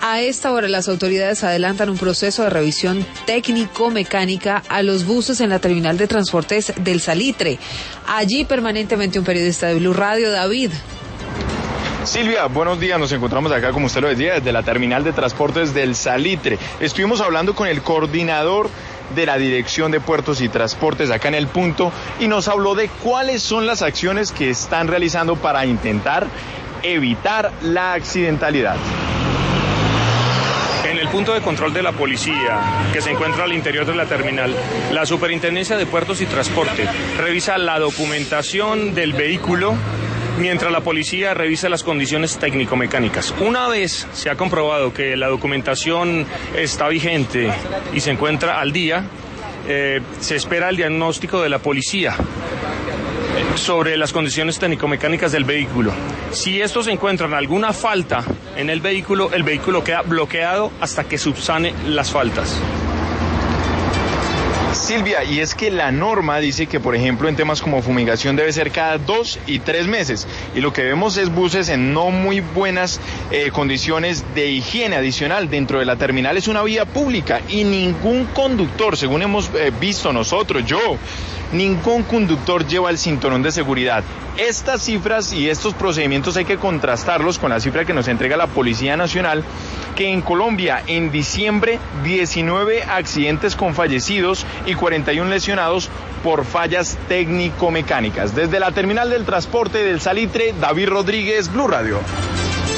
A esta hora las autoridades adelantan un proceso de revisión técnico-mecánica a los buses en la terminal de transportes del Salitre. Allí permanentemente un periodista de Blue Radio, David. Silvia, buenos días, nos encontramos acá, como usted lo decía, desde la terminal de transportes del Salitre. Estuvimos hablando con el coordinador de la Dirección de Puertos y Transportes acá en el punto y nos habló de cuáles son las acciones que están realizando para intentar evitar la accidentalidad. En el punto de control de la policía, que se encuentra al interior de la terminal, la Superintendencia de Puertos y Transporte revisa la documentación del vehículo, mientras la policía revisa las condiciones técnico-mecánicas. Una vez se ha comprobado que la documentación está vigente y se encuentra al día, se espera el diagnóstico de la policía sobre las condiciones técnico-mecánicas del vehículo. Si estos encuentran alguna falta en el vehículo queda bloqueado hasta que subsane las faltas. Silvia, y es que la norma dice que, por ejemplo, en temas como fumigación debe ser cada 2 y 3 meses. Y lo que vemos es buses en no muy buenas condiciones de higiene adicional. Dentro de la terminal es una vía pública y ningún conductor, según hemos visto nosotros, ningún conductor lleva el cinturón de seguridad. Estas cifras y estos procedimientos hay que contrastarlos con la cifra que nos entrega la Policía Nacional, que en Colombia en diciembre 19 accidentes con fallecidos y 41 lesionados por fallas técnico-mecánicas. Desde la terminal del transporte del Salitre, David Rodríguez, Blue Radio.